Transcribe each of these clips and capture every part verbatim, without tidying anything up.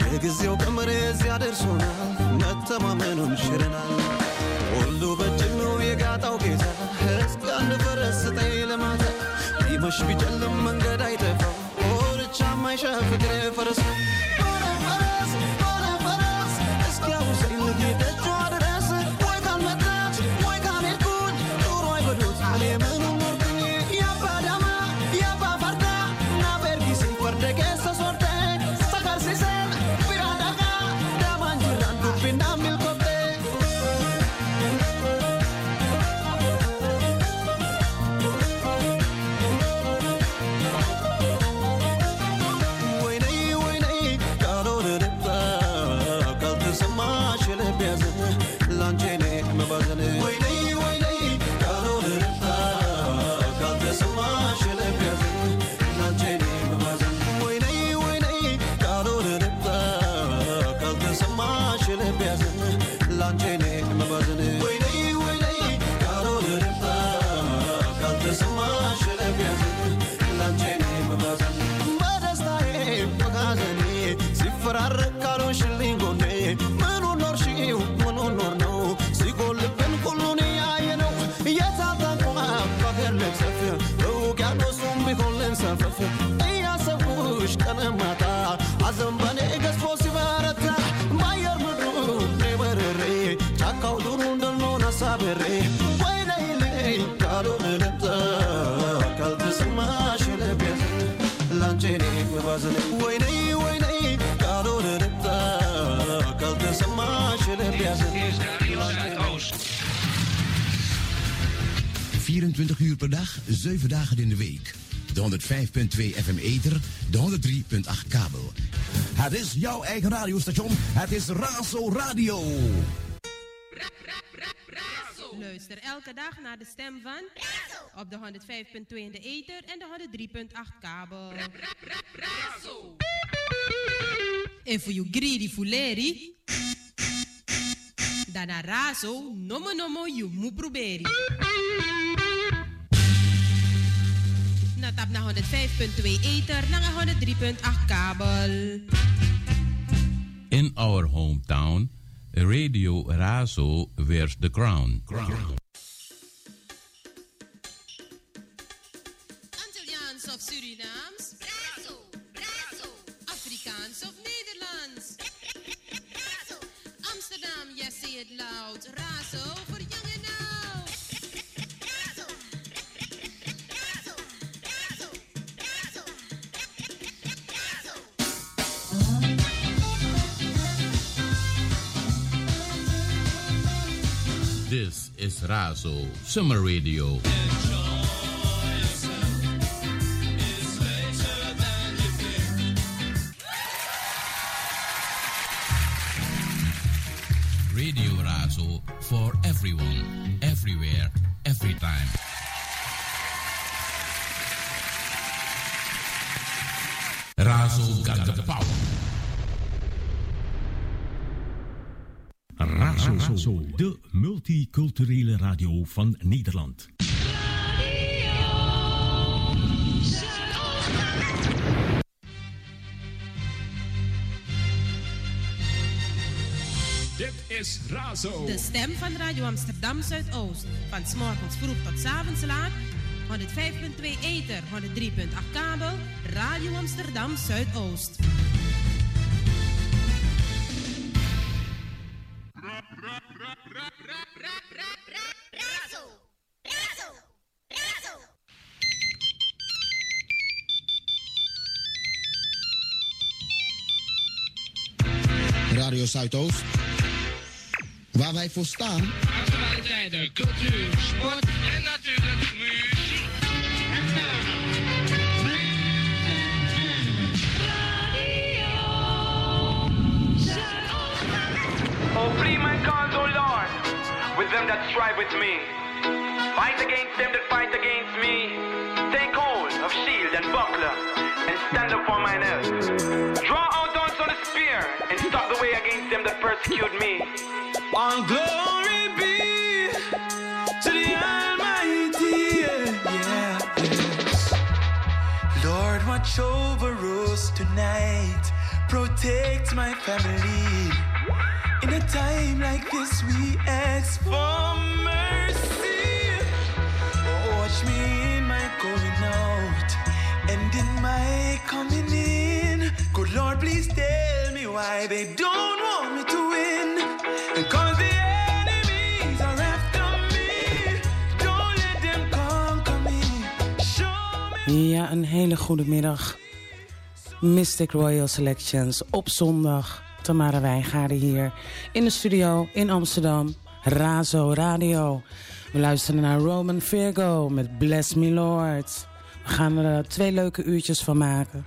የጊዜው ቀመር እዚያ ደርሶናል መተማመኑን ሽረናል ሁሉ በእጅህ ነው የጋጣው ጌታ እስኪ አንድ ፈረስ ስጠኝ ለማታ ቢመሽ ቢጨልም መንገድ አይጠፋው ኦርቻ ማይሻ ፍቅር ፈረስ ኦረ ፈረስ ኦረ ፈረስ እስኪ አውሰኝ ልጌደጇ ድረስ ወይ ካልመጣች ወይ ካልሄድኩኝ ኑሮ አይበሉት እኔ ምኑ ኖርኩኝ ያባ ዳማ ያባ ፈርዳ ናበርጊሲ ፈርደጌሰ ሶርተ ሰከርሲሰን ቢራዳጋ ዳማንጅራን ዱቢና ሚልኮቴ vierentwintig uur per dag, zeven dagen in de week. De honderd vijf komma twee F M ether, de honderd drie komma acht kabel. Het is jouw eigen radiostation, het is Razo Radio. Luister elke dag naar de stem van Razo op de honderd vijf komma twee in de ether en de honderd drie komma acht kabel. Razo. En voor je greedy fuleri, dan naar Razo, nomo nomo je moet proberen. Na tap naar honderd vijf komma twee ether, naar honderd drie komma acht kabel. In our hometown, Radio Razo wears the crown. crown. Antilliaans of Surinaams? Razo, Razo. Afrikaans of Nederlands? Razo. Amsterdam, yes, say it loud. Razo voor jong en oud. Razo. Razo. Razo. Razo. Razo. This is Razo Summer Radio. Radio Razo for everyone, everywhere, every time. Razo got the power. Razo, de multiculturele radio van Nederland. Dit is Razo. De stem van Radio Amsterdam Zuidoost. Van 's morgens vroeg tot 's avonds laat. honderd vijf komma twee ether, honderd drie komma acht kabel. Radio Amsterdam Zuidoost. Radio Zuidoost, waar wij voor staan. Actualiteiten, cultuur, sport en natuurlijk muziek. Radio Zuidoost. Oh, free my cause, oh Lord, with them that strive with me. Fight against them that fight against me. Take hold of shield and buckler and stand up for mine health. Draw out also the spear and stop the way against them that persecute me. All glory be to the Almighty, yeah, yeah, yes. Lord, watch over us tonight. protect my family. In a time like this, we ask for mercy. Watch me in my going out and in my coming in. Good Lord, please tell me why they don't want me to win. And cause the enemies are after me. Don't let them conquer me. Show me. Ja, een hele goede middag. Mystic Royal Selections op zondag. Tamara Wijngaarden hier in de studio in Amsterdam. Razo Radio. We luisteren naar Roman Virgo met Bless Me Lord. We gaan er twee leuke uurtjes van maken.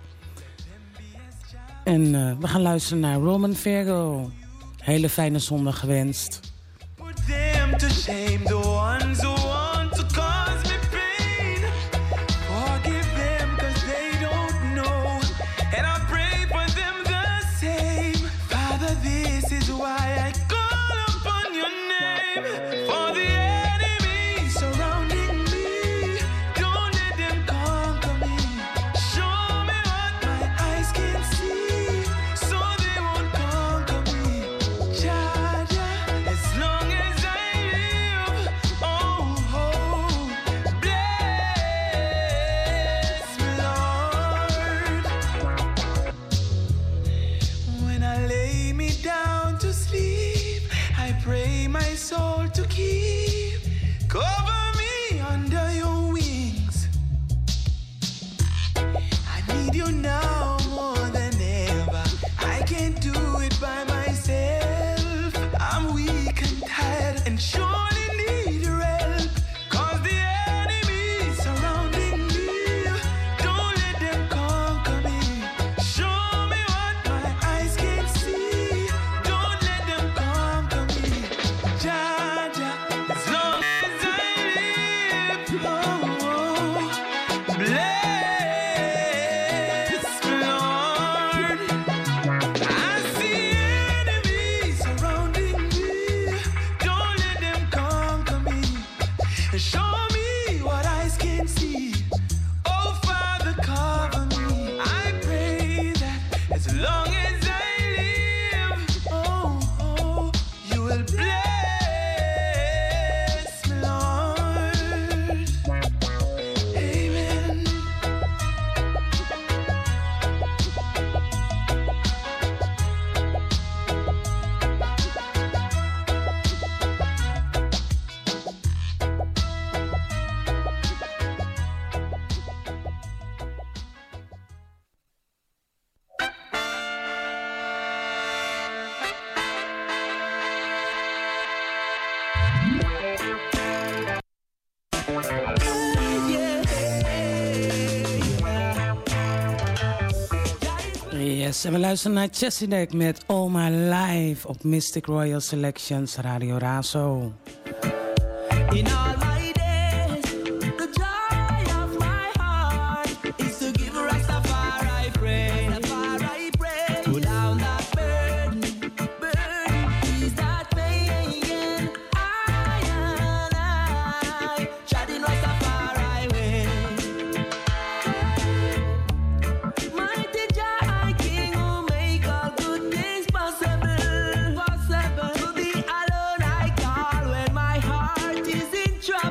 En uh, we gaan luisteren naar Roman Virgo. Hele fijne zondag gewenst. Put them to shame, the ones who want to cause me pain. Forgive them cause they don't know. And I pray for them the same. Father, this is why I call upon your name. For the enemy surrounding me, don't let them conquer me. Show me what my eyes can see, so they won't conquer me. Jah-Jah, as long as I live, oh, oh, bless me, Lord. When I lay me down to sleep, I pray my soul to keep. Cover me under your wings. I need you now more than ever. I can't do it by myself. I'm weak and tired and surely need your help. Cause the enemy surrounding me, don't let them conquer me. Show me what my eyes can see, don't let them conquer me. Jah-Jah, as long as I live, oh, oh, bless me, Lord. I see enemies surrounding me, don't let them conquer me. Show me what eyes can see, oh Father, cover me. I pray that as long as I live, oh, oh, you will bless me, Lord. Amen. Yes, en we luisteren naar Chesidek met All My Life op Mystic Royal Selections Radio Razo. In all my days, the joy of my heart is to give Rastafari praise. Rastafari praise. Pull down that burden, burden, ease that pain. I and I, treading Rastafari way. Mighty Jah, King, who make all good things possible. Possible. To thee alone I call when my heart is in trouble.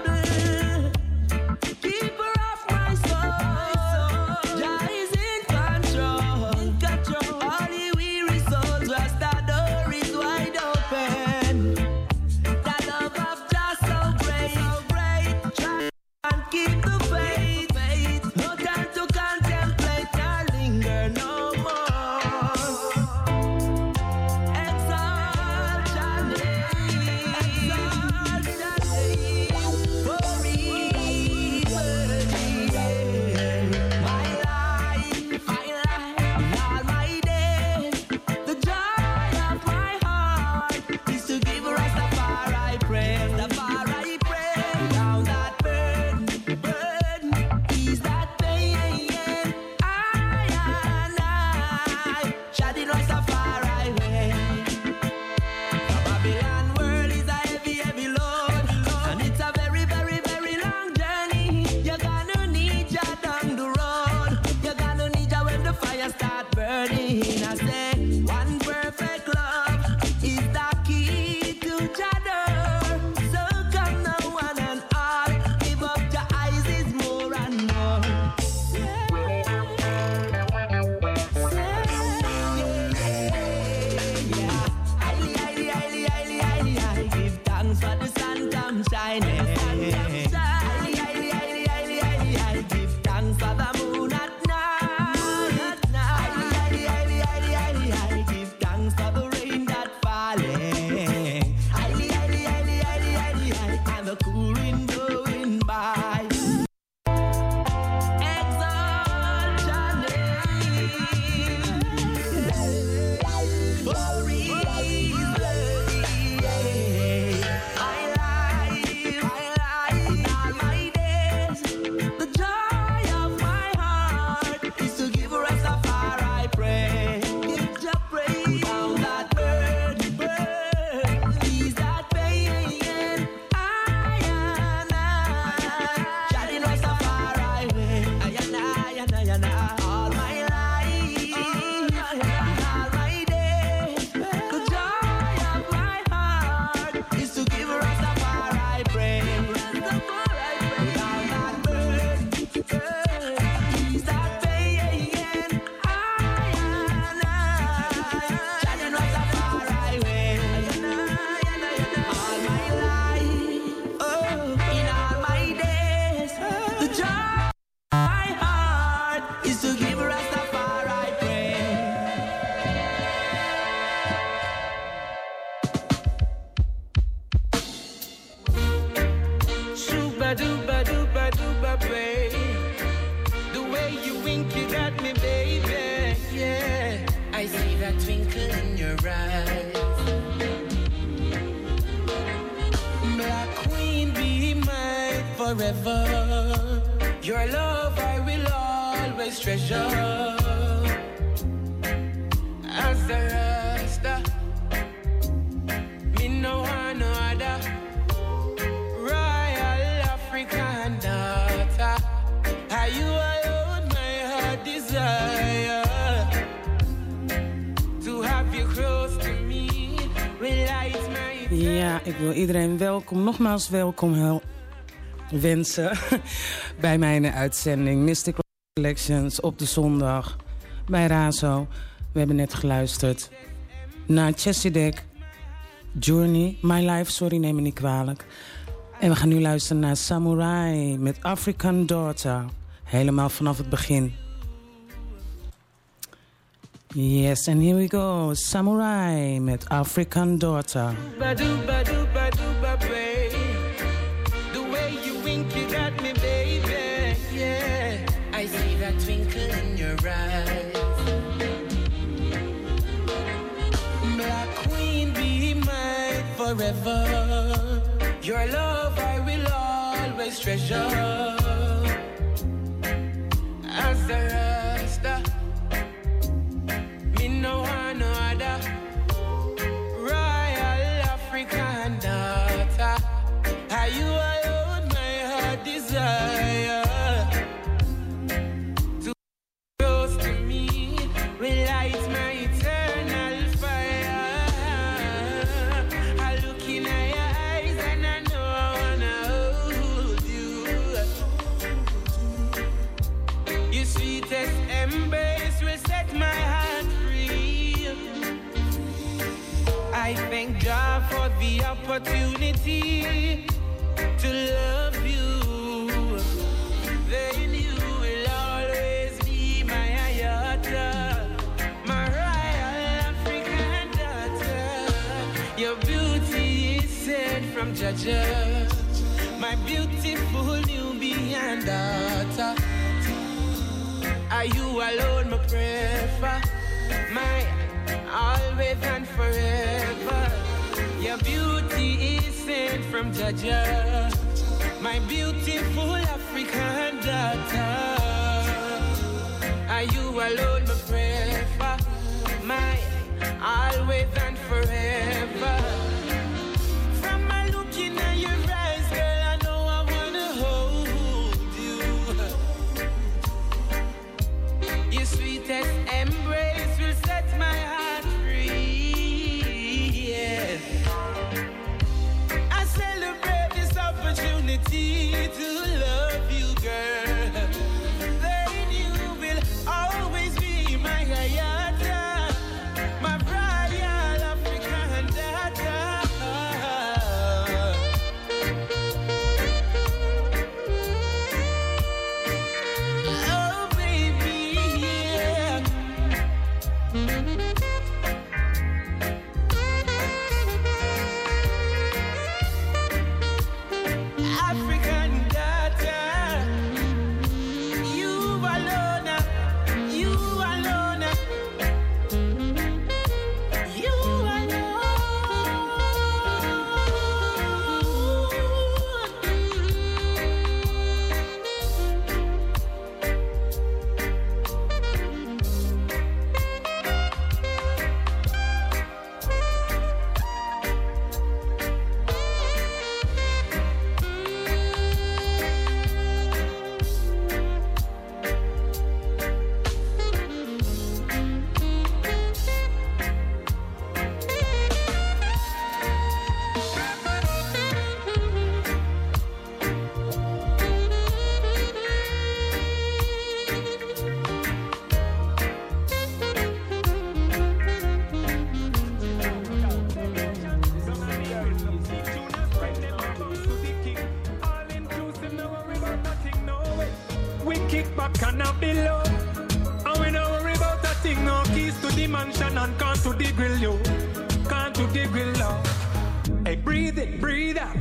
your eyes. Black queen, be mine forever. Your love I will always treasure. As the Rasta, me no want no other. Royal African daughter, are you alone my heart desire? To have you close to me will light my... Ja, ik wil iedereen welkom, nogmaals welkom hel- wensen bij mijn uitzending Mystic Selections op de zondag bij Razo. We hebben net geluisterd naar Chesidek, Journey, My Life, sorry, neem me niet kwalijk. En we gaan nu luisteren naar Samurai met African Daughter. Helemaal vanaf het begin. Yes, and here we go. Samurai met African Daughter. Ba-doo-ba, doo-ba, doo-ba, babe. The way you wink, you got me, baby. Yeah, I see that twinkle in your eyes. Black queen, be mine forever. Your love I will always treasure. As the Rasta, me no want no other. Royal African daughter, are you alone my heart desire? To close to me will light my eternal fire. I look in your eyes and I know I wanna hold you. Your sweetest embrace will set my heart free. I thank God for the opportunity to love you. Then you will always be my ayata, my royal African daughter. Your beauty is sent from Jaja, my beautiful Nubian daughter. Are you alone, my prefer? My always and forever. Your beauty is sent from Jaja, my beautiful African daughter. Are you alone, my prefer? My always and forever. From my look in your eyes, girl, I know I wanna hold you. Your sweetest embrace will set my heart free. Yes. I celebrate this opportunity to love you, girl. Then you will always be my ayata, my royal African daughter. Oh, baby, yeah. African daughter, you alone, you alone, you kick back and up below. And we don't worry about a thing, no keys to the mansion and can't to the grill, yo. Can't to the grill, yo. Hey, breathe it, breathe out.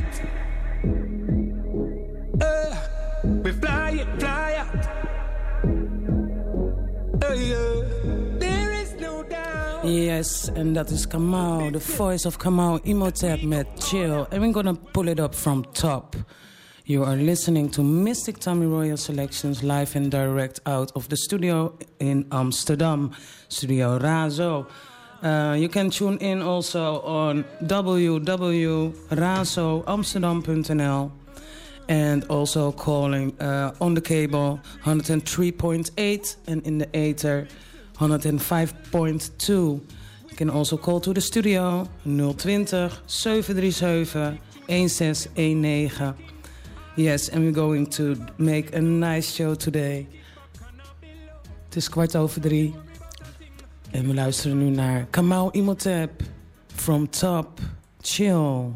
Uh, we fly it, fly out. Uh, yeah. There is no doubt. Yes, and that is Kamau, the voice of Kamau Imhotep met Chill. And we're gonna pull it up from top. You are listening to Mystic Tommy Royal Selections live and direct out of the studio in Amsterdam, Studio Razo. Uh, you can tune in also on w w w dot razo amsterdam dot n l and also calling uh, on the cable one oh three point eight and in the ether one oh five point two. You can also call to the studio nul twintig, zeven drie zeven, een zes een negen. Yes, and we're going to make a nice show today. Het is kwart over drie. En we luisteren nu naar Kamau Imhotep, From Top, Chill.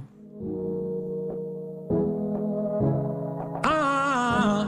Ah,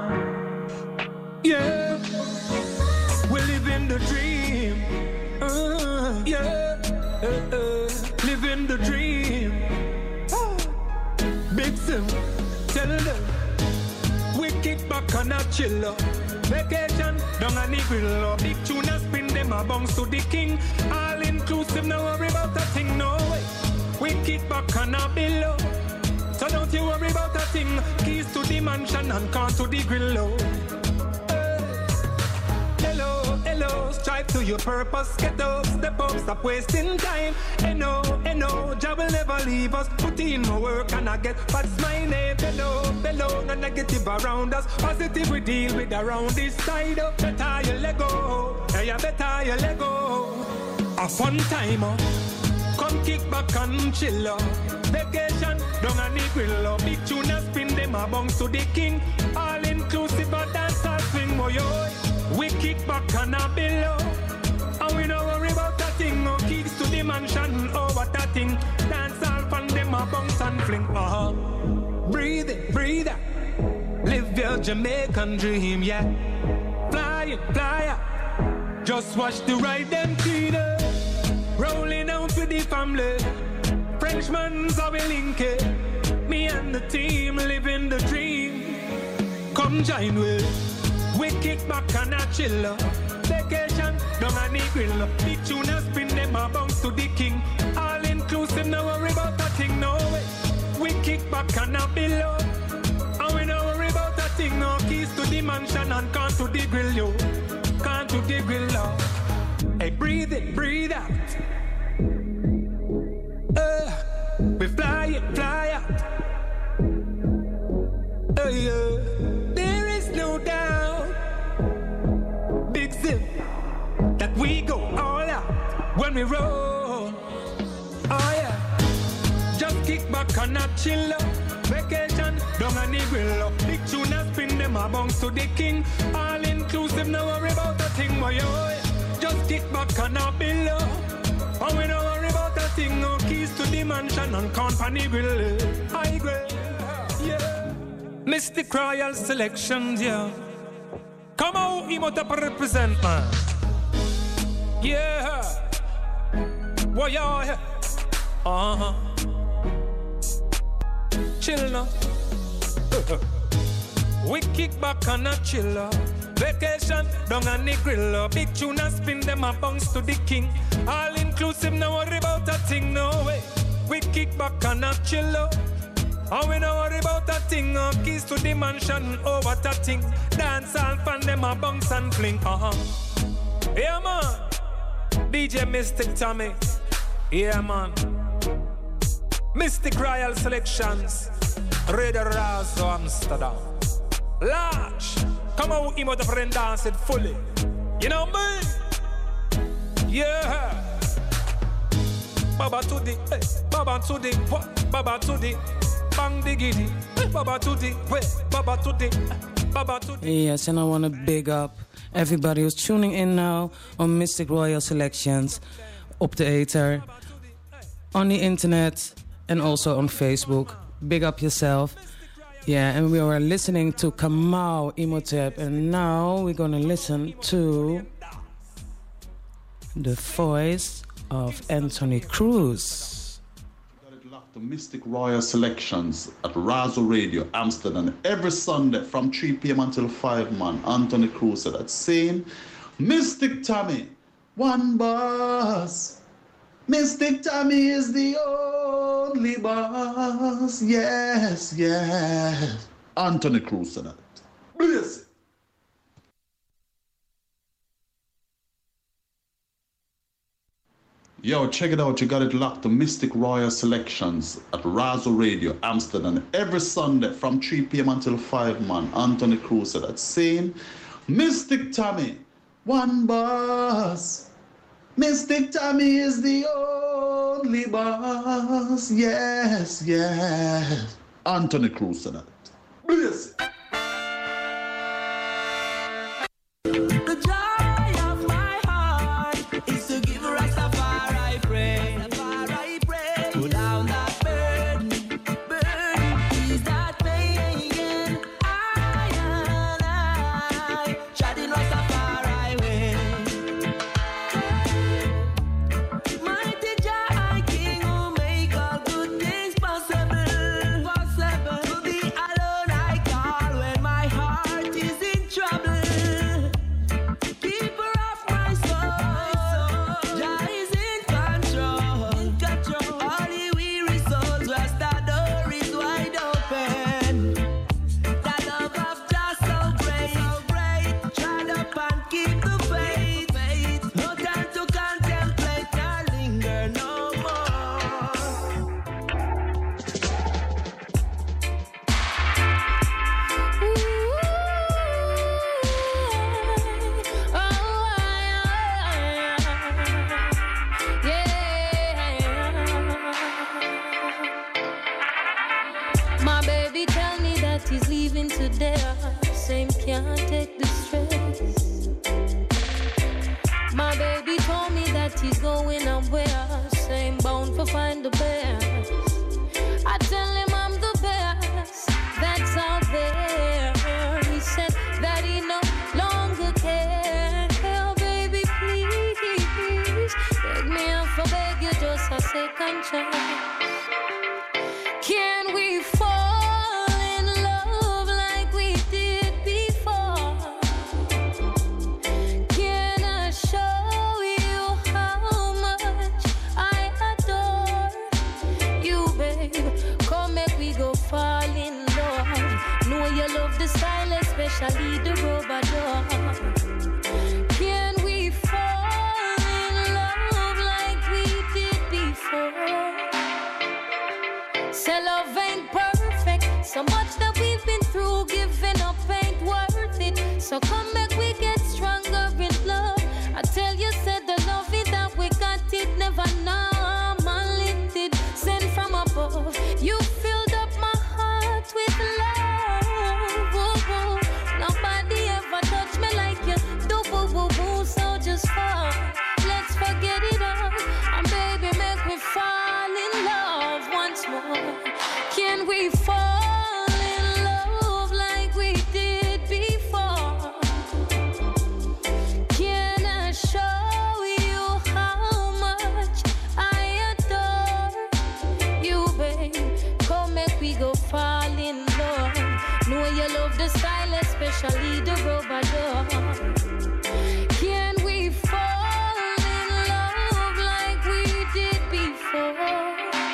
yeah, we live in the dream. Uh, yeah, uh, uh, live in the dream. Ah, Big Sim, tell them we kick back and a chill up. Vacation, down a grill, big tune and spin them a bounce to the king. All inclusive, no worry about a thing, no way. We kick back and a below. So don't you worry about a thing. Keys to the mansion and can to the grill. Hey. Hello, hello, strive to your purpose. Get up, step up, stop wasting time. Hello, hello, job will never leave us. Put in my work and I get what's my name. Hello, hello, no negative around us. Positive we deal with around this side. Up, better you let go. Yeah, you better you let go. A fun time, oh. Come kick back and chill out. Vacation, down a the grill up. Big tune and spin them a bounce to the king. All inclusive, but dance all swing, boy, yo. We kick back and a below. And we don't worry about that thing. No keys to the mansion, oh, what that thing. Dance all fun, them a bounce and fling. Uh-huh. Breathe it, breathe out. Live your Jamaican dream, yeah. Fly it, fly out. Just watch the ride them kid. Rolling out with the family. Frenchman's how we link it. Me and the team living the dream. Come join with. We kick back and a chill up. Vacation, down a the grill up. Big tune and spin them a bounce to the king. All inclusive, no worry about that thing, no way. We kick back and a below. And we no worry about that thing, no keys to the mansion and can't to the grill, yo. Can't to the grill, yo. Hey, breathe it, breathe out. Uh, we fly it, fly out. Uh, yeah. There is no doubt, Big Zip, that we go all out when we roll. Oh yeah, just kick back and a chill up. Vacation, down a the grill up. Big tune and spin them a bounce to the king. All inclusive, no worry about a thing, boy, yo. Just kick back and a below. And we don't worry about a thing. No keys to the mansion and company grill. I grill, yeah. Mystic Royal Selections, yeah. Come out, Imhotep represent, man. Yeah. Why, yeah. Uh-huh. Chill now. We kick back and a chill up. Vacation, down a the grill up. Big tune and spin them a bounce to the king. All inclusive, no worry about a thing, no way. We kick back and a chill up. And we no worry about a thing. No keys to the mansion, oh what a thing. Dance all fan them a bounce and fling. Uh-huh. Yeah man, D J Mystic Tommy. Yeah man, Mystic Royal Selections, Radio Razo Amsterdam. Large, come on, Imhotep and dance it fully. You know me? Yeah. Baba to the, hey, Baba to the, what? Baba to the, bang diggity. Hey, Baba to the, wait, Baba to the, Baba to the. Yes, and I want to big up everybody who's tuning in now on Mystic Royal Selections, op the ether, on the internet, and also on Facebook. Big up yourself. Yeah, and we are listening to Kamau Imhotep, and now we're going to listen to the voice of Anthony Cruz. Got it locked to Mystic Royal Selections at Razo Radio Amsterdam every Sunday from three p.m. until five, man. Anthony Cruz at that same Mystic Tommy. one boss. Mystic Tommy is the only boss. Yes, yes. Anthony Cruz said that. Bless it. Yo, check it out. You got it locked to Mystic Royal Selections at Razo Radio, Amsterdam. Every Sunday from three p.m. until five, man. Anthony Cruz said that. Same. Mystic Tommy, one boss. Mystic Tommy is the only boss. Yes, yes. Anthony Cruz said that. Bless it. The joy of my heart is to give Rastafari praise. Rastafari praise. Pull down that burden, burden, ease that pain. I and I, chatting Rastafari way. Mighty Jah King who make all good things possible, possible. To thee alone I call when my heart is in trouble. Keeper of my soul, Jah is in control, in control. All the weary souls, Rasta door is wide open. That love of Jah so great, so great. Tread up and keep the faith, faith. No time to contemplate, nor linger no more. My baby tell me that he's leaving today. Same can't take the stress. My baby told me that he's going somewhere. Same bound for find the best. I tell him I'm the best that's out there. He said that he no longer cares. Oh, baby, please beg me up for beg you just a second chance. Can we fall in love like we did before? Can I show you how much I adore you, babe? Come make we go fall in love. Know you love the style, especially the robador. Can we fall in love like we did before? Say love ain't perfect. So much that we've been through, giving up ain't worth it. So come back, we get stronger in love. I tell you, said the love it that we got it never normal. Sent from above. You filled up my heart with love. Woo, woo. Nobody ever touched me like you do. Woo, woo, woo. So just fall. Let's forget it all. And baby, make me fall in love once more. Can we fall in love like we did before? Can I show you how much I adore you, babe? Come make we go fall in love. Know you love the style, especially the robador. Can we fall in love like we did before?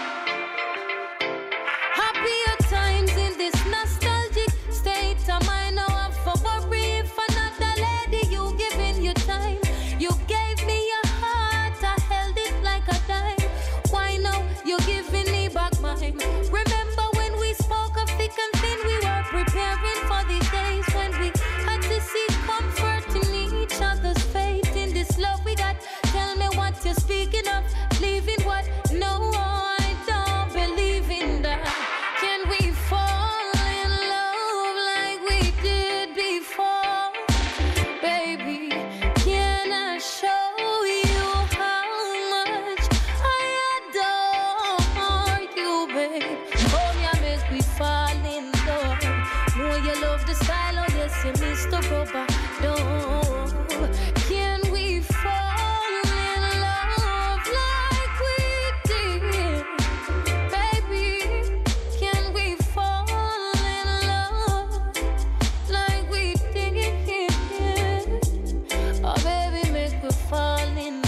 Happier times in this nostalgic state of mind. Now I'm for worry if another lady you giving your time. You gave me your heart, I held it like a dime. Why now you're giving me back mine? Remember when we spoke of thick and thin, we were preparing for these days when we had to seek comfort in each other's faith. In this love we got, tell me what you're speaking of. Leaving what? No, I don't believe in that. Can we fall in love like we did before? Baby, can I show you how much I adore you, babe? Oh, yeah, make we fall in love. Know you love the style, oh yes, you Mister Robador. Can we fall in love like we did? Baby, can we fall in love like we did? Oh, baby, make we fall in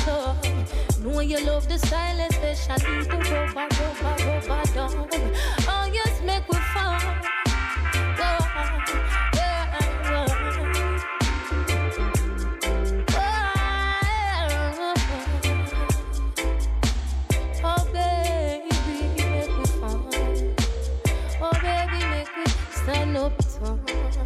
style, especially the rubber, rubber, rubber dog. Oh yes, make we fun. Oh, yeah, oh, oh, baby, make we fun. Oh, baby, make we stand up tall.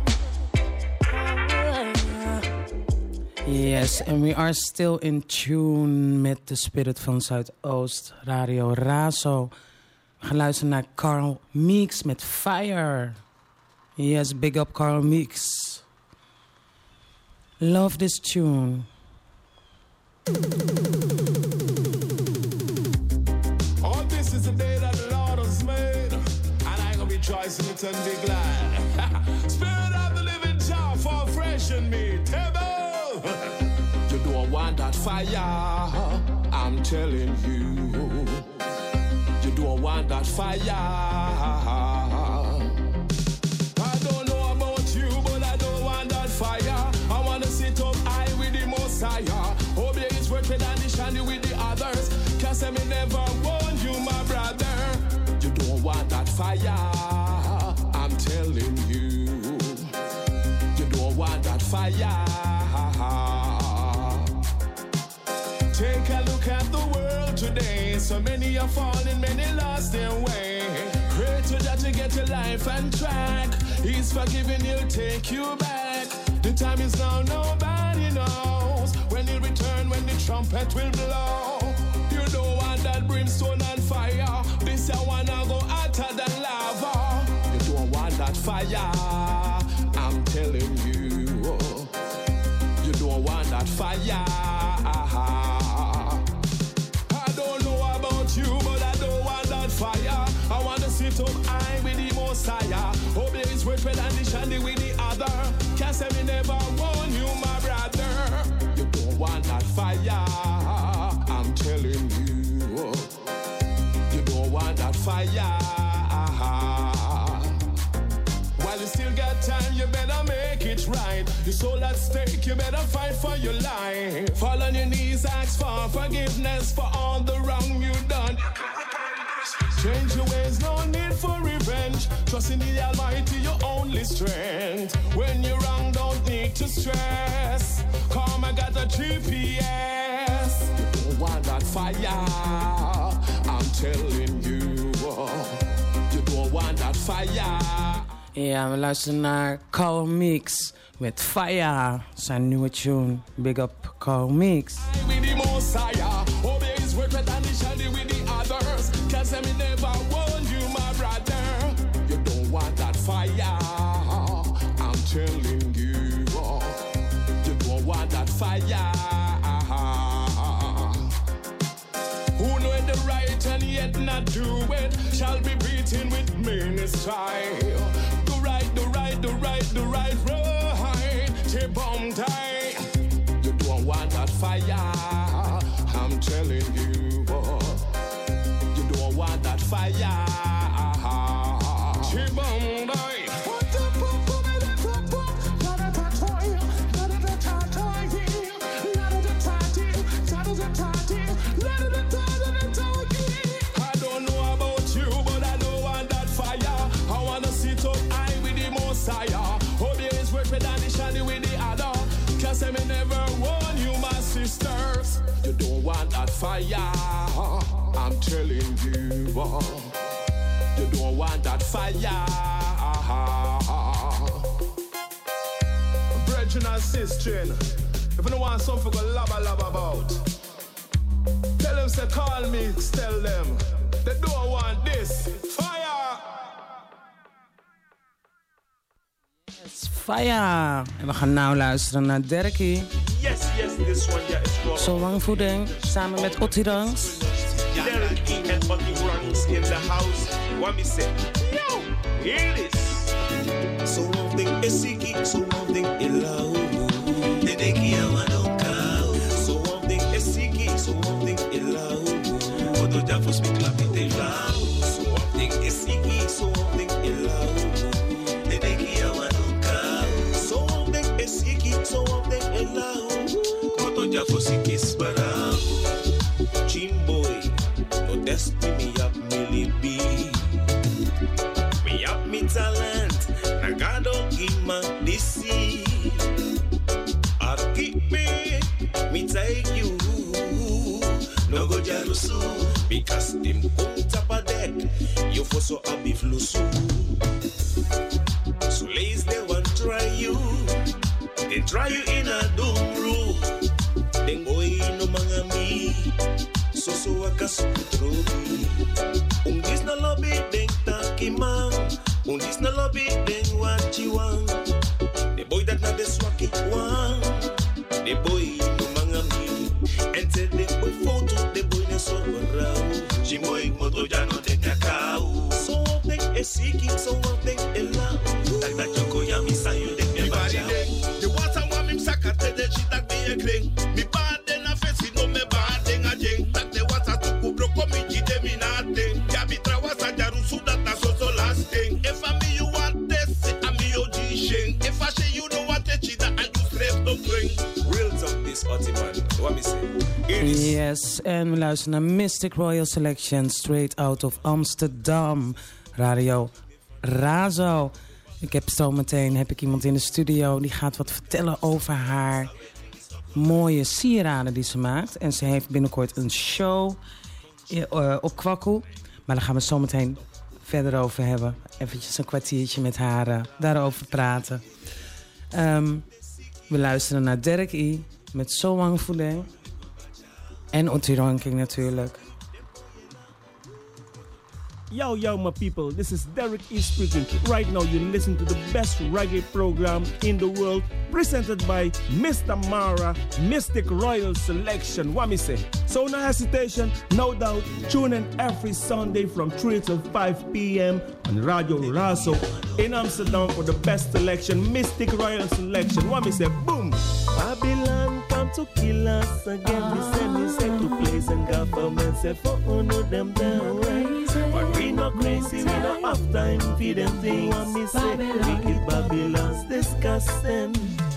Yes, and we are still in tune met de spirit van Zuidoost, Radio Razo. We gaan luisteren naar Carl Meeks met Fire. Yes, big up Carl Meeks. Love this tune. All this is the day that the Lord has made, and I'm gonna rejoice in it and be glad. Spirit of the living Jah, fall fresh in me. Table. You don't want that fire, I'm telling you. You don't want that fire. I don't know about you, but I don't want that fire. I wanna sit up high with the Messiah. Obey his word, tread and shandy with the others. Can't say me never warned you, my brother. You don't want that fire, I'm telling you. You don't want that fire. Take a look at the world today. So many are falling, many lost their way. Pray to that to get your life on track. He's forgiving, he'll take you back. The time is now, nobody knows when he'll return, when the trumpet will blow. You don't want that brimstone and fire. This I wanna go hotter than lava. You don't want that fire, I'm telling you. You don't want that fire. You, but I don't want that fire. I want to sit up high with the Messiah. Obey his word, tread and shandy with the other. Can't say me never warn you, my brother. You don't want that fire, I'm telling you. You don't want that fire. While you still got time, you better make it right. Your soul at stake, you better fight for your life. Fall on your knees, ask for forgiveness for all the wrong you done. Change your ways, no need for revenge. Trust in the Almighty, your only strength. When you're wrong, don't need to stress. Come, I got a G P S. You don't want that fire, I'm telling you. You don't want that fire. Ja, we luisteren naar Carl Meeks met Fire, zijn nieuwe tune. Big up Carl Meeks. With the Messiah, obey his word, tread and shandy with the others. Can't say me never warned you, my brother. You don't want that fire, I'm telling you. You don't want that fire. Who know the right and yet not do it shall be beaten with meanest style. The right, the right, the right, the right, right. T-bomb die. You don't want that fire, I'm telling you. You don't want that fire. T-bomb die. I don't know about you, but I don't want that fire. I wanna sit up high with the Messiah. Obey his word, tread and shandy with the other. Can't say me never warn you, my sisters. You don't want that fire, I'm telling you. You don't want that fire. Brethren and sisters, if you don't want something to lava lava about, tell them say call me, tell them they don't want this fire. It's Fire. En we gaan nou luisteren naar Derkie. Yes, yes, this one, yeah, it's wrong. Zolang voeding, samen met Otti Ranks. Derkie and Otti Ranks in the house. What me say? Yo, hear this. So one thing is seeking, so one thing is love. The Derkie I want to call. So one thing is seeking, so one thing is love. But don't just for speak like it is loud. So one thing is seeking, so one thing is love. The Derkie I want to call. So one thing is seeking, so one thing is love. But don't just for seek is barang. Chimboy. take you. No go jarusu, because them come tap a deck. You for so a beef lusu. So ladies they want try you. They try you in a doom room. Then go in no mangami. So so waka sukutrobi. Um this no lobby den taki man. Um this no lobby den what you want. The boy that not the swaki one. The boy no mangami. And tell the boy photo the boy ne so around. Jimoy moto jano te kakao. So one thing is seeking, so one thing is love. Like that Joko Yami say you the everybody. The water want him sakate the shit like me a cling. Me bad then a face no me bad then a jeng. That the water to kubro komi jide mi na ting. Yabi trawasa jarusu that na so so last thing. If I me you want this, I me yo jishing. If I say you don't want it, chida I you straight no bring. Real talk this party man. What me say? Yes, en we luisteren naar Mystic Royal Selection, straight out of Amsterdam. Radio Razo. Ik heb zometeen heb ik iemand in de studio die gaat wat vertellen over haar mooie sieraden die ze maakt. En ze heeft binnenkort een show uh, op Kwakkel. Maar daar gaan we zometeen verder over hebben. Eventjes een kwartiertje met haar uh, daarover praten. Um, we luisteren naar Derek I. met Soang Foudé. En Oti Ranking natuurlijk. Yo, yo, my people, this is Derek E. speaking. Right now, you listen to the best reggae program in the world, presented by Mister Mara, Mystic Royal Selection. What me say? So no hesitation, no doubt, tune in every Sunday from three to five p.m. on Radio Razo in Amsterdam for the best selection, Mystic Royal Selection. What me say? Boom! Babylon come to kill us again. We send me say to place and government say for honor them down. But we not crazy, we not have time for them things. What me say? Wicked Babylon's disgusting.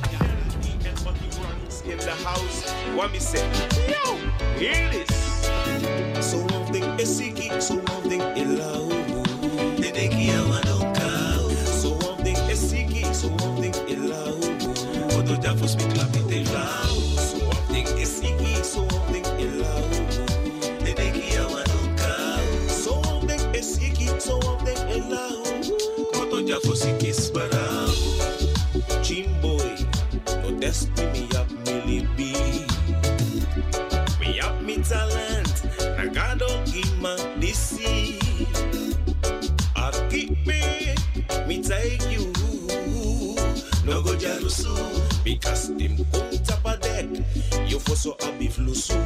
In the house, what me say? Yo, hear this. So one thing is Siki, so one thing is Lau. They take care of one cow. So one thing is Siki, so one thing is Lau. But the devil speak like it is Lau. So one thing is Siki, so one thing is Lau. They take care of one cow. So one thing is Siki, so one thing is Lau. But the devil speak is Barao. Chimboy, no destiny up Millie B. Me up me talent, I God don't give my this. I keep me, me take you. No go jarusu, because them come tap a deck. You for so a beef lusu.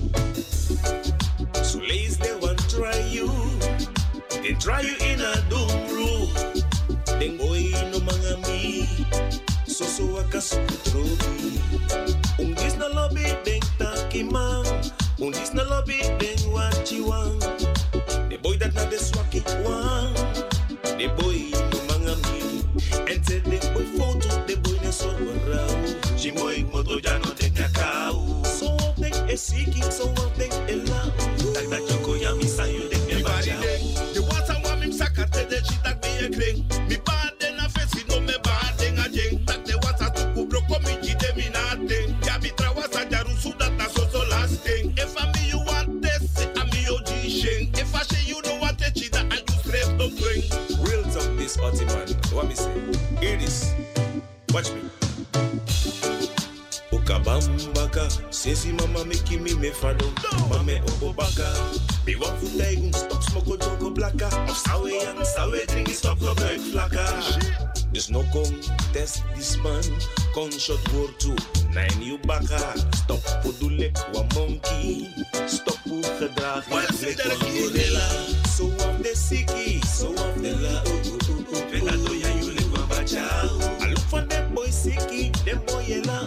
So ladies they want try you. They try you in a doom room. Then go in no mangami. So so waka sukutrobi. Um this no lobby den taki man. Um this no lobby den what you want. The boy that not the swaki one. The boy no mangami. And tell the boy photo the boy ne so around. Jimoy moto jano te kakao. So one thing is seeking, so one thing is love. Like that Joko Yami say you the everybody. The water want him sakate the shit like me a cling. Me bad then a face no me bad then a jeng. That the water to kubro komi jide mi na ting. Yabi trawasa jarusu that na so so last thing. If I me you want this, I me yo jishing. If I say you don't want it, chida I you straight no bring. Real talk this party man. What me say? Hear this. Watch me. Okabambaka, sesi mama make me me fado. Mame obobaka, be one foot leg, stop smoke or joko blaka. Of sawe and sawe drink, stop no break flaka. There's no contest this man. Con shot word two, nine you baka. Stop podulek wa monkey. Stop u gedrag, lek wa gorilla. So of the siki, so of the la. Venato ya you lek wa bacha. I look for them boy siki, them boy yela.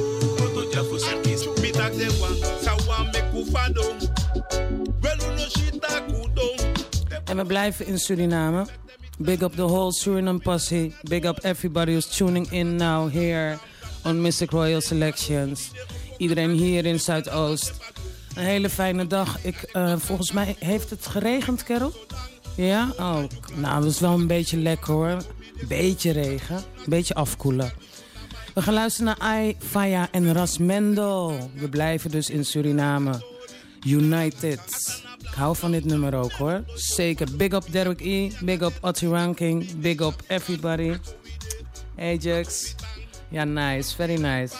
Me tak de wan, sa wan me kufado. Welu no shita kudo. En we blijven in Suriname. Big up the whole Suriname posse. Big up everybody who's tuning in now here on Mystic Royal Selections. Iedereen hier in Zuidoost. Een hele fijne dag. Ik, uh, volgens mij heeft het geregend, Carol? Ja? Oh, nou, dat is wel een beetje lekker hoor. Een beetje regen. Een beetje afkoelen. We gaan luisteren naar I, Faya en Rasmendo. We blijven dus in Suriname. United. Ik hou van dit nummer ook hoor. Zeker. Big up Derek E. Big up Otty Ranking. Big up everybody. Ajax. Ja, nice. Very nice.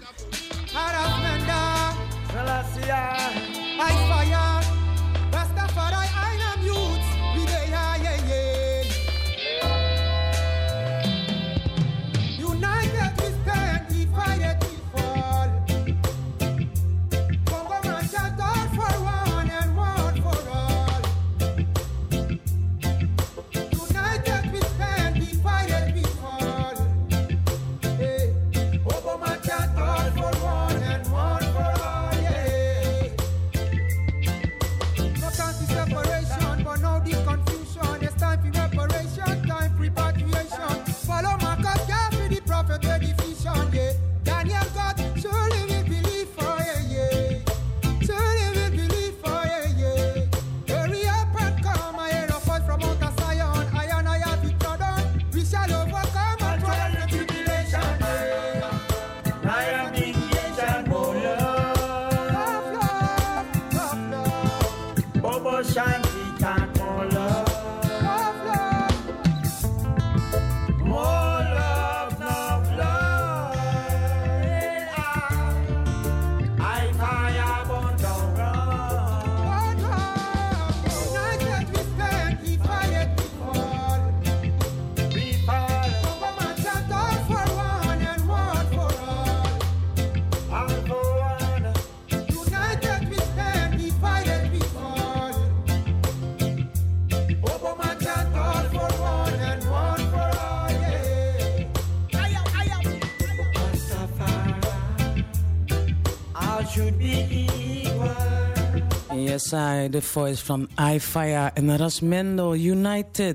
Yes, I, the voice from I, Faya and Rasmendo, United.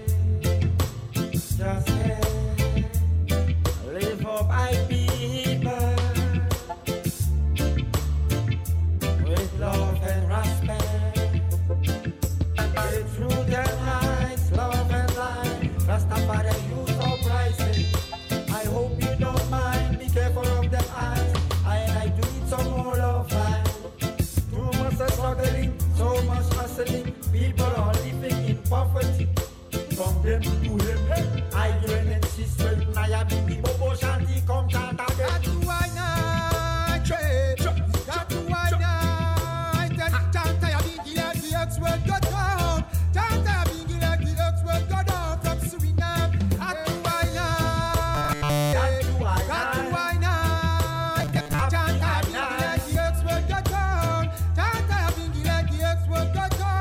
Just live up, I people, with love and respect. Get through their heights, love and light. Rastafari, you so pricey. I hope you don't mind. Be careful of them eyes. I I do need some more love. Too much struggling, so much hustling. People are living in poverty. From them to him, I join and sister. I have been the Bobo Shanti come down. That's why not, that's why not. Chant I have been like the ex will go down. Chant I have been like the ex will go down from Suriname. That's why not, that's why not. Chant I have been like the ex will go down. Chant I have been like the ex will go down.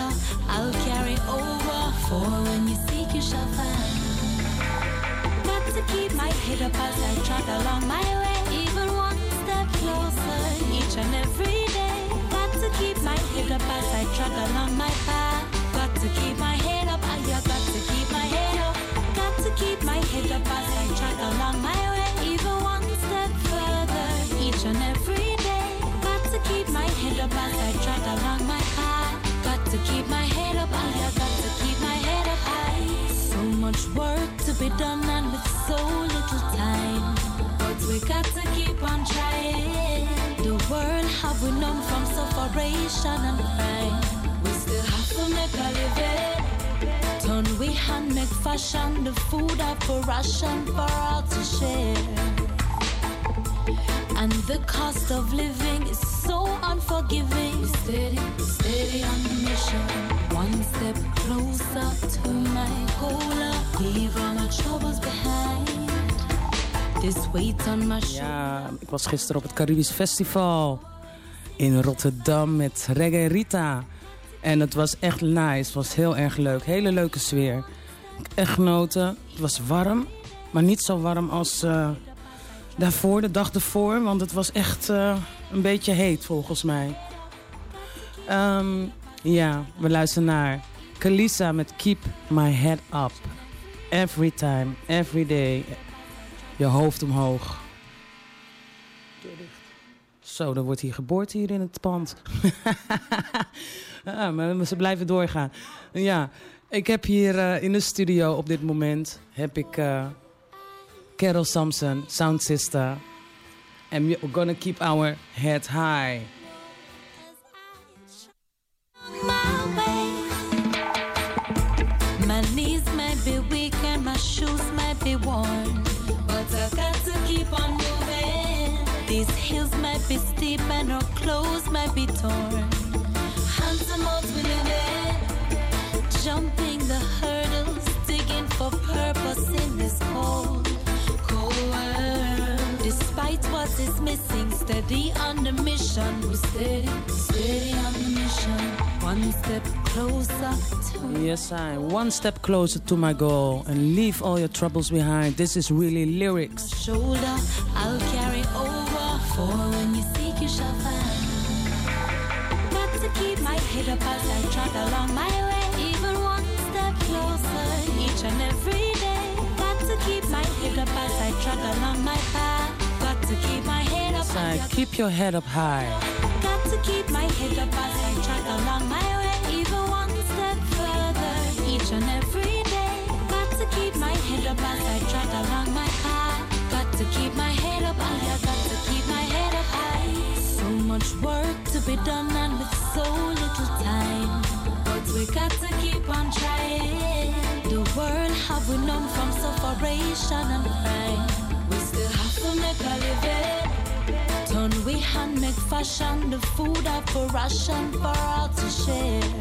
Shoulder, I'll carry over. For when you seek, you shall find. Got to keep my head up as I trot along my way. Even one step closer each and every day. Got to keep my head up as I trot along my path. Got to keep my head up, I got to keep my head up. Got to keep my head up as I trot along my way. Even one step further each and every day. Got to keep my head up as I trot along my path. Got to keep my head up, I got to keep my head up high. So much work to be done and with so little time. But we got to keep on trying. The world have we known from sufferation and crime. We still have to make a living. Turn we hand make fashion, the food up for ration for all to share. And the cost of living is so unforgiving. Steady, steady on the mission. One step closer to my goal. Leave all my troubles behind. This weight on my shoulder. Ja, ik was gisteren op het Caribisch Festival in Rotterdam met Reggae Rita. En het was echt nice, het was heel erg leuk. Hele leuke sfeer. Echt genoten. Het was warm, maar niet zo warm als uh, daarvoor, de dag ervoor. Want het was echt uh, een beetje heet volgens mij. Um, ja, we luisteren naar Kalisa met Keep My Head Up. Every time, every day. Je hoofd omhoog. Zo, er wordt hier geboord hier in het pand. Ja, maar ze blijven doorgaan. Ja, ik heb hier uh, in de studio op dit moment heb ik uh, Carol Samson, Sound Sister. And we're gonna keep our head high. My knees may be weak and my shoes may be worn, but I got to keep on moving. These hills might be steep and our clothes might be torn. Hands and mouths we living, jumping the hurdles, digging for purpose in this cold, cold world. Despite what is missing, steady on the mission. We're steady, steady on the mission. One step closer to... Yes, I. One step closer to my goal and leave all your troubles behind. This is really lyrics. Shoulder, I'll carry over. For when you seek, you shall find. Got to keep my head up as I trot along my way. Even one step closer each and every day. Got to keep my head up as I trot along my path. Got to keep my head up. Yes, I. Keep your head up high. Got to keep my head up as I trot along my way. Even one step further each and every day. Got to keep my head up as I trot along my path. Got to keep my head up, I got to keep my head up high. So much work to be done and with so little time. But we got to keep on trying. The world have we known from sufferation and crime. We still have to make a living. Turn we hand make fashion, the food up for ration for all to share.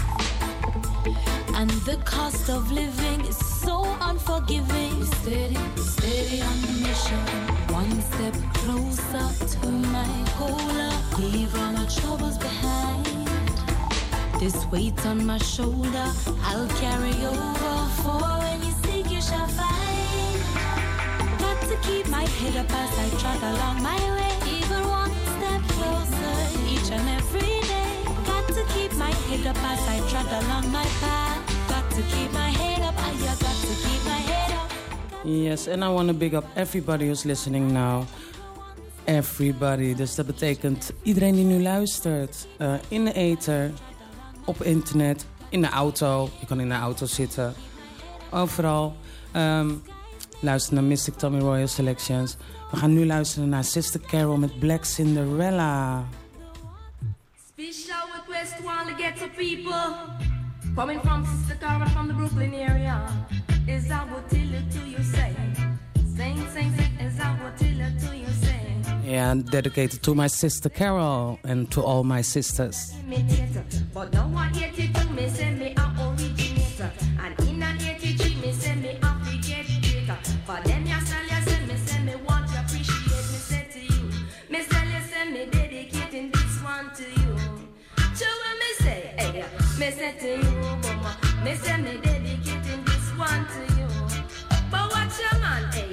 And the cost of living is so unforgiving. Steady, steady on the mission. One step closer to my goal. Leave all my troubles behind. This weight on my shoulder, I'll carry over. For when you seek, you shall find. Got to keep my head up as I trot along my way. Even one step closer each and every day. Got to keep my head up as I trot along my path. Got to keep my head up, I got to keep my head up. Yes, and I want to big up everybody who's listening now. Everybody, dus dat betekent iedereen die nu luistert. Uh, in de ether, op internet, in de auto. Je kan in de auto zitten. Overal. Um, luister naar Mystic Tommy Royal Selections. We gaan nu luisteren naar Sister Carol met Black Cinderella. Special request to all the ghetto people coming from Sister Carol from the Brooklyn area. Is I will tell it to you say. Sing, sing, sing, is I will tell it to you say. Yeah, dedicated to my sister Carol and to all my sisters. But no one eighty-two me say me a originator, and in an eighty-three me say me a forget greater. For them ya sell ya say me say me want to appreciate me say to you. Me sell ya say me dedicating this one to you. So when me say, hey, me say to you, mama, me say me dedicating this one to you. But watch your man, hey.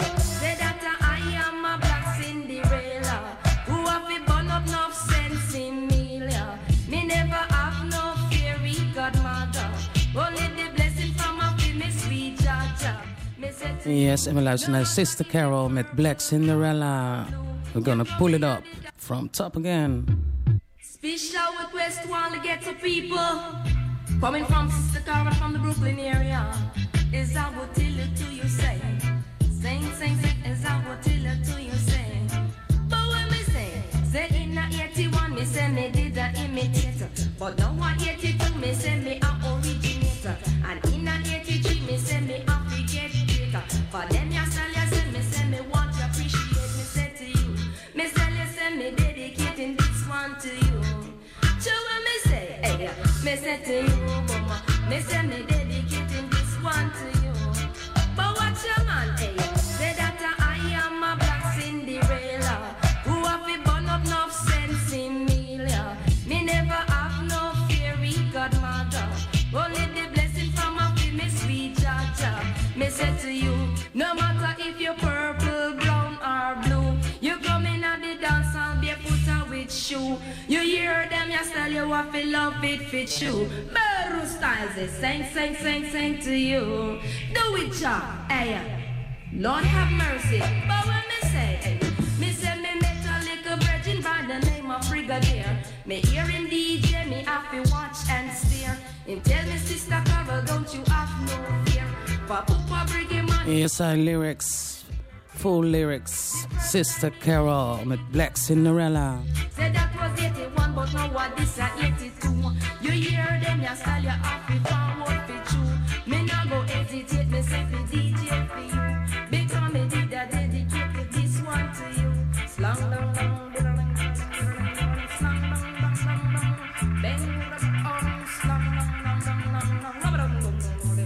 Yes, en we luisteren naar Sister Carol met Black Cinderella. We're gonna pull it up from top again. Special request to all the ghetto people coming from Sister Carol from the Brooklyn area. Is I will tell it to you, say. Sing, sing, sing, is I will tell it to you, say. But when me say, say in a eighty-one, me say me did a imitator. But now at eighty-two, me say me a originator. And in a eighty-three, me say me a forget breaker. For them ya sell ya say, me say me want to appreciate, me say to you. Me say you say me dedicating this one to you. So when me say, hey, me say to you, mama, me say me dedicating this one to you. But watch your man, hey, say that I am a black Cinderella who have to burn up enough sense in me, yeah. Me never have no fairy godmother, only the blessing from a me sweet Jaja. Me say to you, no matter if you're purple, brown or blue, you come in at the dance and barefoot or with shoe. You hear them, you tell you what feel love it fit you. Beru styles they sing, sing, sing, sing to you. Do it, ja, hey, Lord have mercy. But when me say, hey, me say me met a little virgin by the name of Brigadier. Me hearing D J, me have to watch and stare. And tell me, Sister Carol, don't you have no fear? For Papa Briggy man. Yes, our lyrics, full lyrics. Sister Carol met Black Cinderella. Said that was eighty-one, but now what this is eighty-two. You hear them, you style you off it forward for true. Me not go hesitate, me say for D J for you. Because me did that dedicate this one to you. Slang down, down, down, down, slang down, down, down, down, bang, down, slang down, down, down, down, down, down, down, down.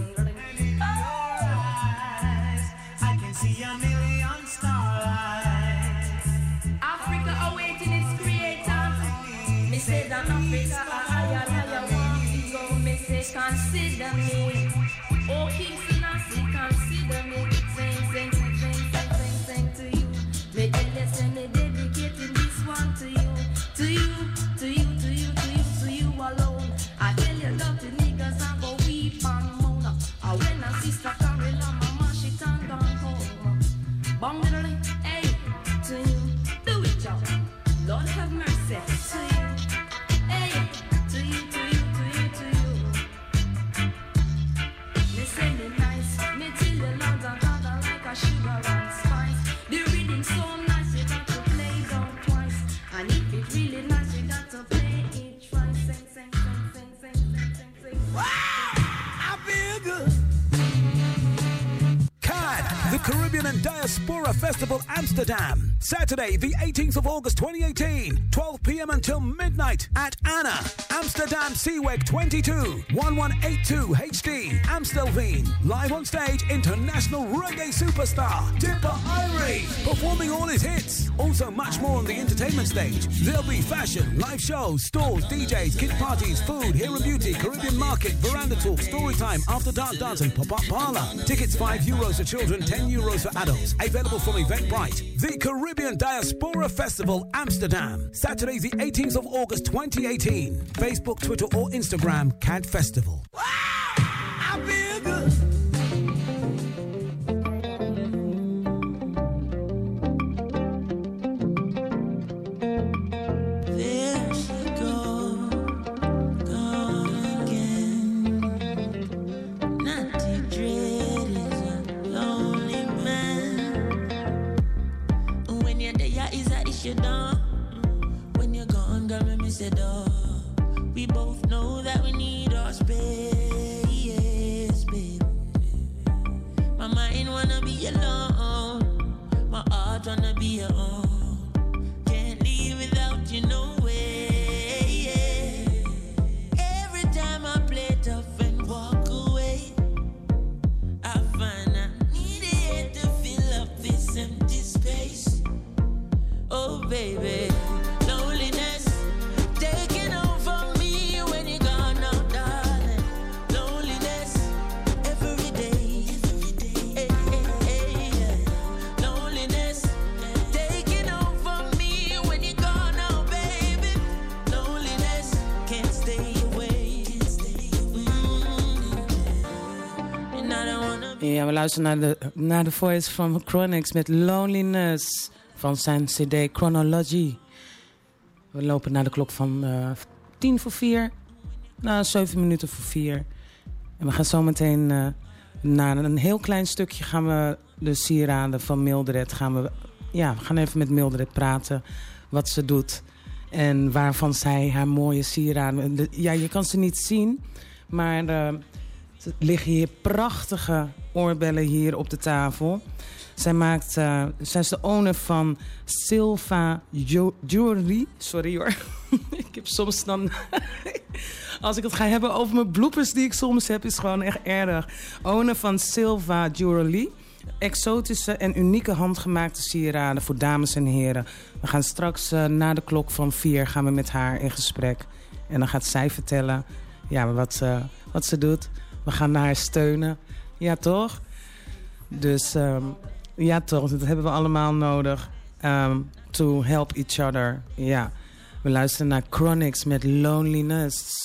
I can see a million stars. Africa awaiting its creator. Me say that Africa a higher, higher one. So me say consider me. Oh King Selassie, consider me. Sing, sing, sing, sing, sing, sing, sing to you. Me tell you, say me dedicating this one to you, to you, to you, to you, to you, to you alone. I tell you, love the niggas and go weep and moan. I when a Sister Carol, mama she turn down home. Bong diddly, hey, to you, do it, y'all. Lord have mercy, to you, hey, to you, to you, to you, to you. Me say me nice, me tell you loud and harder like a sugar and spice. The reading so nice, you got to play it down twice. And if it's really nice, you got to play it twice. Sing, sing, sing, sing, sing, sing, sing, sing. Wow, I feel good. C A D, the Caribbean and Diaspora Festival Amsterdam. Saturday, the eighteenth of August twenty eighteen, twelve p.m. until midnight at Anna, Amsterdam Seaweg twenty-two, eleven eighty-two H D, Amstelveen. Live on stage, international reggae superstar Tipper Irie, performing all his hits. Also much more on the entertainment stage. There'll be fashion, live shows, stores, D Js, kid parties, food, hair and beauty, Caribbean market, veranda talk, story time, after dark dance and pop-up parlor. Tickets five euros for children, ten euros for adults. Available from Eventbrite. The Caribbean Diaspora Festival Amsterdam. Saturday the eighteenth of August twenty eighteen. Facebook, Twitter or Instagram, C A D Festival. Wow, I feel good. There she go, gone again. Natty Dread is a lonely man. When you're there is a issue done. When you're gone, girl, let me say dog. We both know that we need our space, baby. My mind wanna be alone. My heart wanna be your own. Can't leave without you, no way. Every time I play tough and walk away, I find I need it to fill up this empty space. Oh, baby, loneliness taking over me when you're gone now, darling. Loneliness every day, every day. Hey, hey, hey. Ja, we luisteren naar de, naar de voice van Chronix met Loneliness van zijn cd Chronology. We lopen naar de klok van uh, tien voor vier. Nou, zeven minuten voor vier. En we gaan zo meteen uh, naar een heel klein stukje gaan we de sieraden van Mildred. Gaan we, ja, we gaan even met Mildred praten wat ze doet. En waarvan zij haar mooie sieraden... De, ja, je kan ze niet zien, maar uh, er liggen hier prachtige oorbellen hier op de tafel. Zij maakt, uh, zij is de owner van Silva Jewelry. Sorry hoor. Ik heb soms dan... Als ik het ga hebben over mijn bloepers die ik soms heb, is gewoon echt erg. Owner van Silva Jewelry. Exotische en unieke handgemaakte sieraden voor dames en heren. We gaan straks uh, na de klok van vier gaan we met haar in gesprek. En dan gaat zij vertellen ja, wat, uh, wat ze doet. We gaan haar steunen. Ja, toch? Dus um, ja, toch. Dat hebben we allemaal nodig. Um, to help each other. Ja. We luisteren naar Chronix met Loneliness.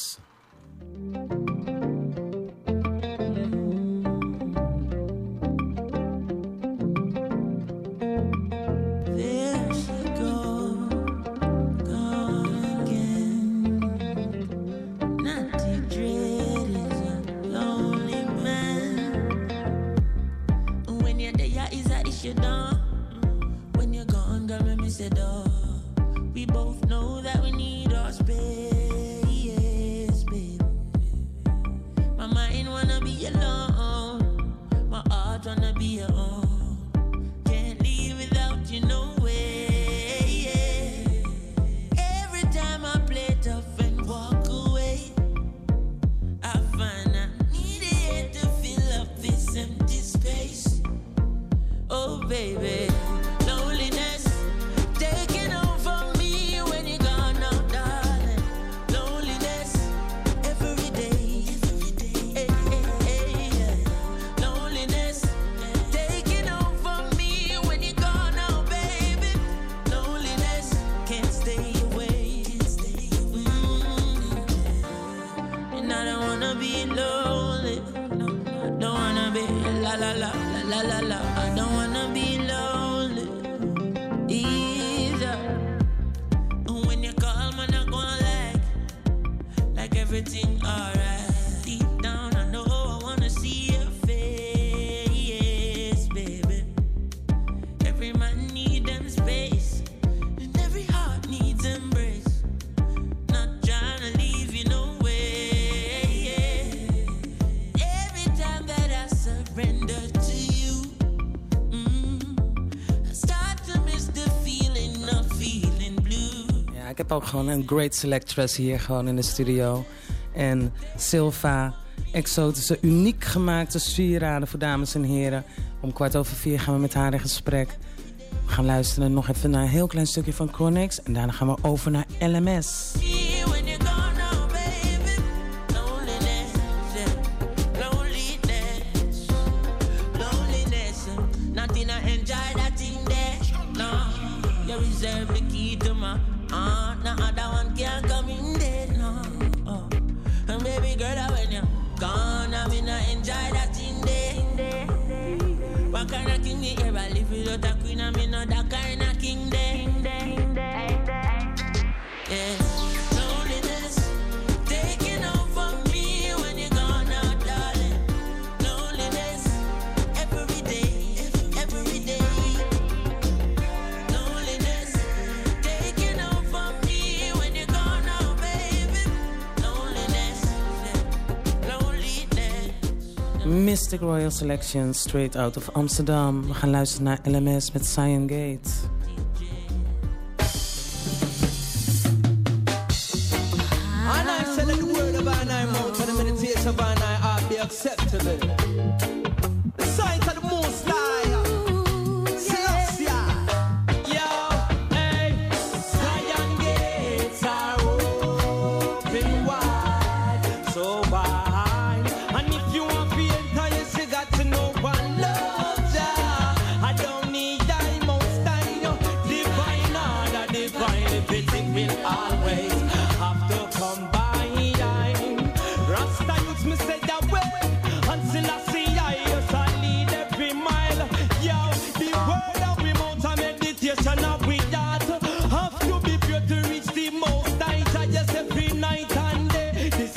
We both know that we need our space, baby. My mind wanna be alone, my heart wanna be your own. Can't live without you, no way. Every time I play tough and walk away, I find I need it to fill up this empty space. Oh, baby. La la la la la, I don't wanna be lonely either. When you call, man, I go like, like everything alright. Deep down, I know I wanna see your face, baby. Every man needs them space, and every heart needs embrace. Not trying to leave you no way. Every time that I surrender. Ik heb ook gewoon een great selectress hier gewoon in de studio. En Silva, exotische, uniek gemaakte sieraden voor dames en heren. Om kwart over vier gaan we met haar in gesprek. We gaan luisteren nog even naar een heel klein stukje van Chronix. En daarna gaan we over naar L M S. Uh, no other one can come in there, no. Oh. And baby girl, when you're gone, I mean, I enjoy that thing there. What kind of king you ever live without a queen? I mean, not that kind of king there. Yeah. Loneliness taking over me when you're gone out, darling. Loneliness every day, every day. Mystic Royal Selection, straight out of Amsterdam. We gaan luisteren naar L M S met Zion Gate. And I said that the word of our nine mouth and the meditation of our nine heart be acceptable. The signs of the most high. Celestia. Yo, hey. Zion gates are open wide. So wide. And if you want to enter, you got to know one love. I don't need diamond style. Divine order, divine everything will always have to come by. Rasta youths me say that way until I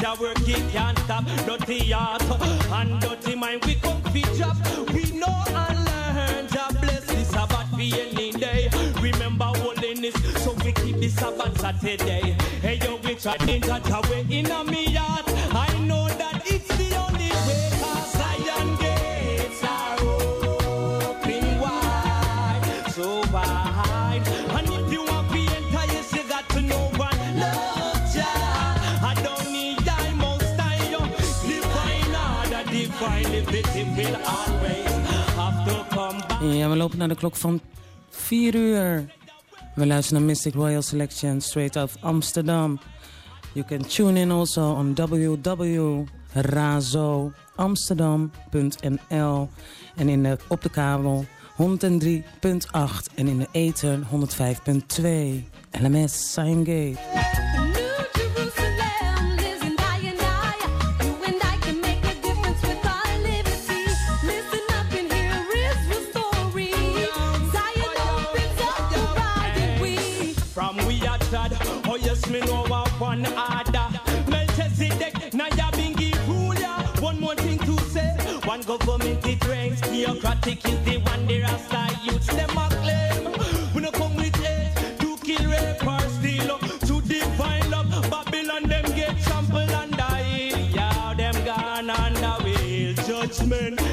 a work, it can't stop. Dirty heart and dirty mind, we come fi drop. We know and learn, Jah bless this Sabbath for any day. Remember holiness, so we keep the Sabbath Saturday. Hey yo, we try to touch away in a me heart. I know that it's the only way, 'cause Zion gates are open wide, so wide. And if you want to enter, yes, you got to know one. Love Jah, I don't need diamonds, style. Divine order, divine liberty will always have to come back. Ja, we lopen naar de klok van vier uur. We luisteren naar Mystic Royal Selection, straight out of Amsterdam. You can tune in also on w w w punt razo amsterdam punt n l en in de, op de kabel honderd drie punt acht en in de ether honderd vijf punt twee. L M S Zion Gate. Me know what one order. Melchizedek, now you been give rule ya. One more thing to say. One government it reigns. Theocratic is the one the Rasta youths them a claim. We no come with hate to kill, rape or steal. To divine love, Babylon them get trampled and die. Yeah, them gone under wheel judgment.